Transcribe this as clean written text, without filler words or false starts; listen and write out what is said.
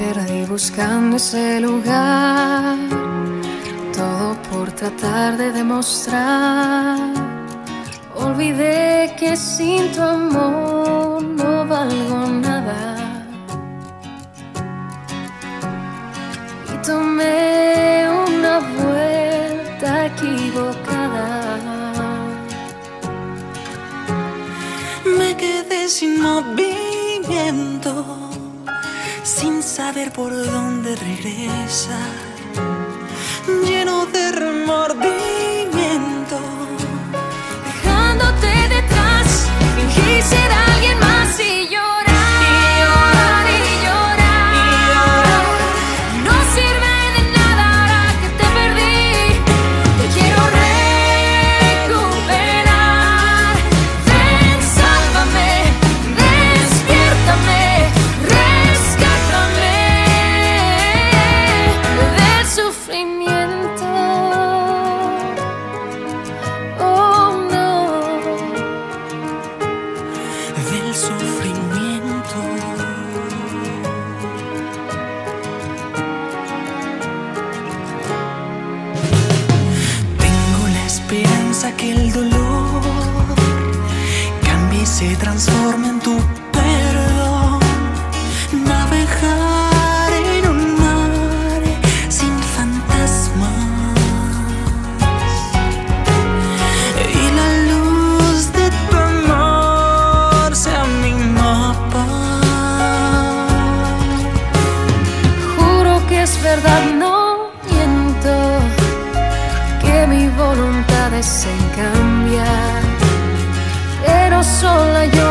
perdí buscando ese lugar, todo por tratar de demostrar. Olvidé que sin tu amor no valgo nada, y tomé una vuelta equivocada. Me quedé sin movimiento, sin saber por dónde regresar, lleno de remordimiento. Dejándote detrás, fingí ser alguien más y llorar, y llorar, y llorar, y llorar. No sirve de nada ahora que te perdí. Te quiero recuperar. Ven, sálvame, despiértame, rescátame del sufrimiento. Oh no, Del sufrimiento. Tengo la esperanza que el dolor cambie y se transforme en tu perdón. Navegar en un mar sin fantasmas, y la luz de tu amor sea mi mapa. juro que es verdad, no miento, que mi voluntad es en cambiar, pero sola yo